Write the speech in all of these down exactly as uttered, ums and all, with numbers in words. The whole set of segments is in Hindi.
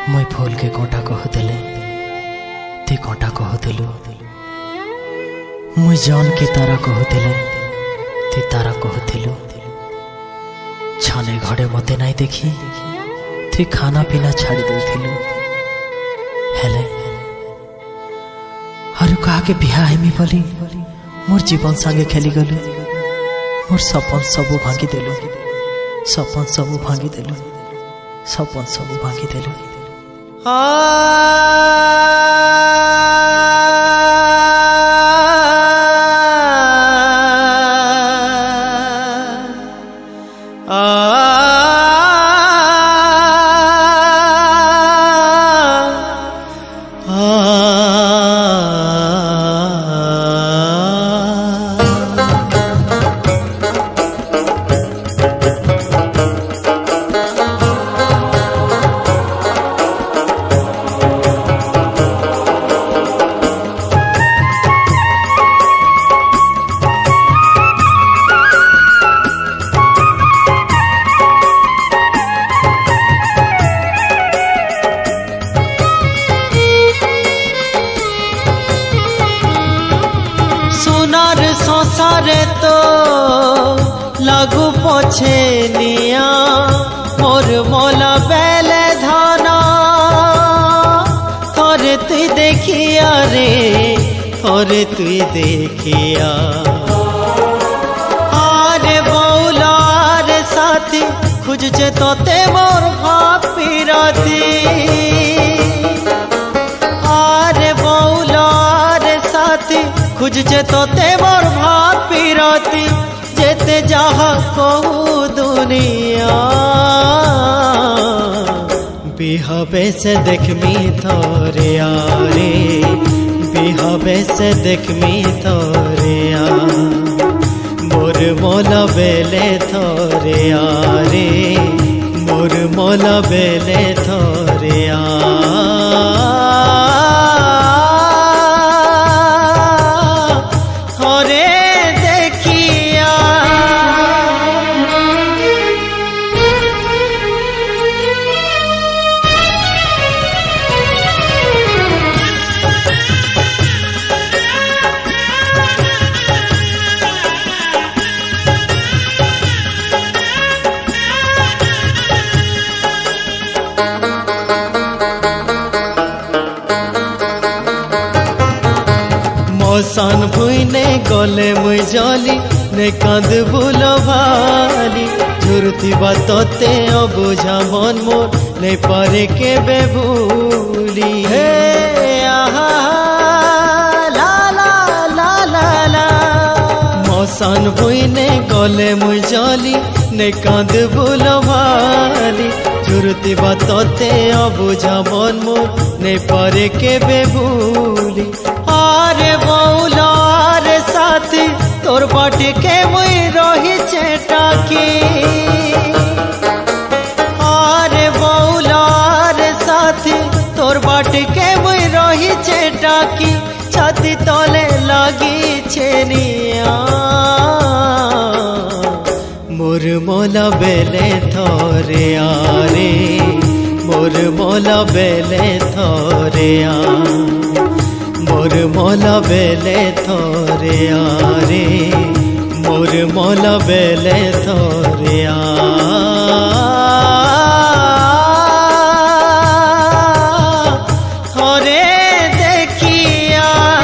मुई फूल के कोटा कहदेले ती कोटा कहदेलु मुई जान के तारा कहदेले ती तारा कहदेलु छाने घड़े मते नाई देखी ती खाना पीना छाड़ी देथिलु हेले हरु कहा के बिहा हेमी बोली मोर जीवन संगे खेली गलु मोर सपन सबु भांगी देलु सपन सबु भांगी देलु सपन सबु भांगी देलु आ सोनार संसारे तो लागू पछे निया मोर मोला बेले धाना थोरे तुई देखिया रे थोरे तुई देखिया आरे बौला रे साथी खुजचे तोते मोर भापी राती आरे बौला रे साथी खुजचे तोते मोर भात पीरती जेते जहा कहू दुनिया बिहबे से देखमी तोरे यारे बिहबे से देखमी तोरे यार मोर मोला बेले तोरे यारे मोर मोला बेले तोरे यार सान भुईने गले मुई जली ने कांद बुलो भाली झुरती बातोते अबुझा मन मोर ने पारे के बेभूली हे आहा ला ला ला ला ला मौसान भुईने गले मुई जली ने कांद बुलो भाली झुरती बातोते अबुझा मन मोर ने पारे के बेभूली आरे बौला रे साथी तोर बाटी के मुई रही चेटाकी आरे बौला रे साथी तोर बाटी के मुई रही चेटाकी छाती तले लगी छेनिया मोर मोला बेले थोरे यारे मोर मोला बेले थोरे यार मोर मोला बेले थोरे यारे मोर मोला बेले थोरे थोरे देखिया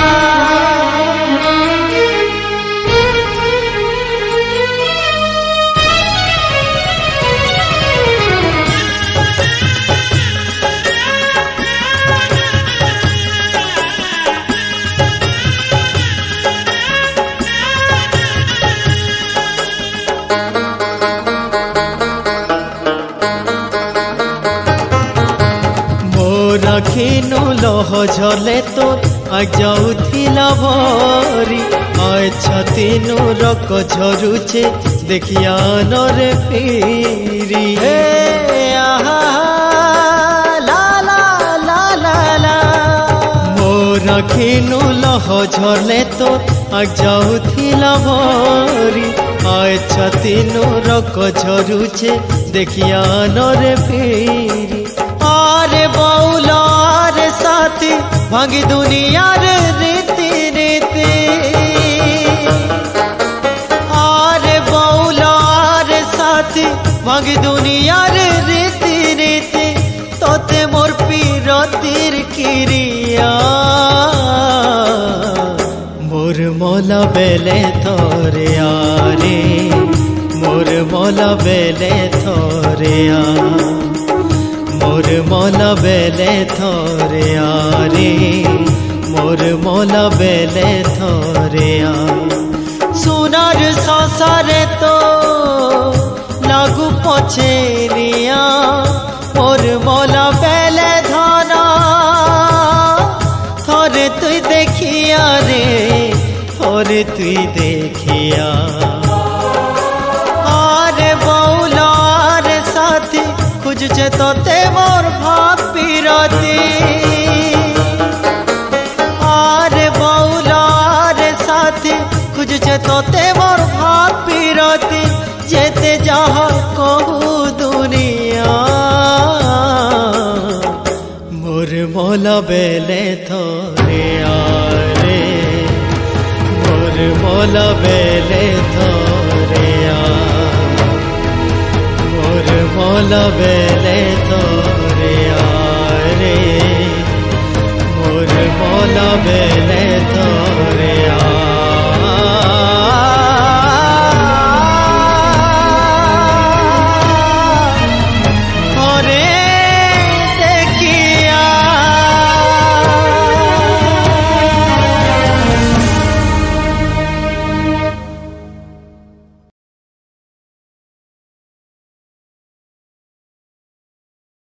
राखिनु लह झले तो आज जाऊथिला भरी आय छतिनु रक झरुचे देखिया नरे पीरी हे आहा ला ला ला ला ला मो राखिनु लह झले तो आज जाऊथिला भरी आय छतिनु रक झरुचे देखिया नरे पीरी आरे बा भांगी दुनिया रे रीति रीति आरे बौला आरे साथी भांगी दुनिया रे रीति रीति तोते मोर पीरतिर किरिया मोर मोला बेले थोरे आरे मोर मोला बेले थोरे आ मोर मोला बेले थोरे आरे मोर मोला बेले थोरे आ सोनार संसारे तो लागू पछे निया मोर मोला बेले धना थोरे तुई देखिया रे थोरे तुई देखिया आरे बौला रे साथी खुजछे तोते मोर भाव पीरती आरे बौला रे साथी खुजछे तोते मोर भाव पीरती जेते जहाँ कहू दुनिया मोर मोला बेले थोरे आरे मोर मोला बेले थोरे आ मोर मोला बेले थोरे आरे मोर मोला बेले थोरे